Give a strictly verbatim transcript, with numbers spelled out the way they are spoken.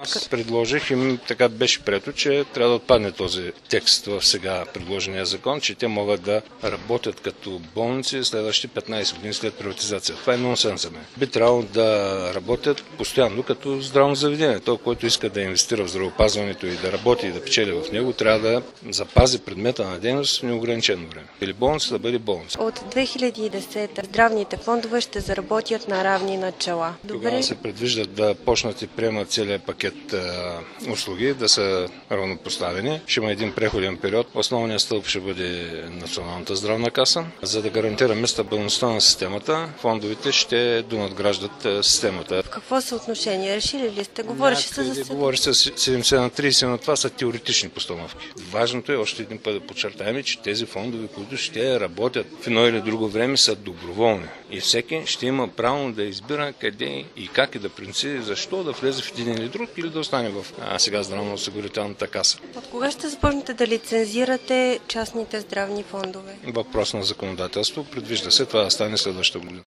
Аз предложих им, така беше прието, че трябва да отпадне този текст в сега предложения закон, че те могат да работят като болници следващите петнайсет години след приватизация. Това е нонсенс за мен. Би трябвало да работят постоянно като здравно заведение. Той, който иска да инвестира в здравеопазването и да работи и да печели в него, трябва да запази предмета на дейност в неограничено време. Или болница да бъде болница. От две хиляди и десета здравните фондове ще заработят на равни начала. Добре. Тогава се предвиждат да почнат и приемат целият пакет а, услуги, да са равнопоставени. Ще има един преходен период. Основният стълб ще бъде Националната здравна каса. За да гарантираме стабилността на системата, фондовете ще донадграждат системата. В какво съотношение? Решили ли сте? Говореше се за Говори се седемдесет на трийсет, но това са теоретични постановки. Важното е още един път да подчертаем, че тези фондове, които ще работят в едно или друго време, са доброволни. И всеки ще има право да избира къде и как и да принци, защо да влезе в един или друг или да остане в а, сега здравноосигурителната каса. От кога ще започнете да лицензирате частните здравни фондове? Въпрос на законодателство. Предвижда се това да стане следващата година.